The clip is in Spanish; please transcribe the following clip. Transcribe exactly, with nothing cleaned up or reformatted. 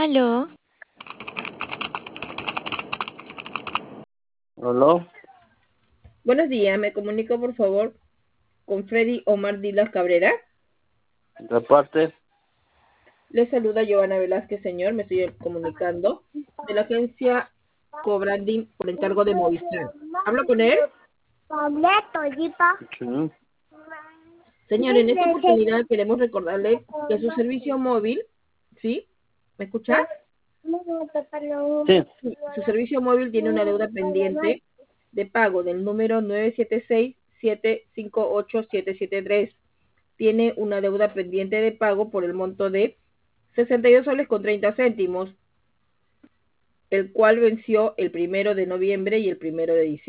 Aló, ¿Aló? Buenos días, me comunico por favor con Freddy Omar Dilas Cabrera. ¿De parte? Les saluda Giovanna Velázquez, señor. Me estoy comunicando de la agencia Cobranding por encargo de Movistar. ¿Hablo con él? Sí. Señor, en esta oportunidad queremos recordarle que su servicio móvil, ¿sí? ¿Me escucha? Sí. Sí, su servicio móvil tiene una deuda pendiente de pago del número nueve siete seis, siete cinco ocho, siete siete tres. Tiene una deuda pendiente de pago por el monto de sesenta y dos soles con treinta céntimos, el cual venció el primero de noviembre y el primero de diciembre.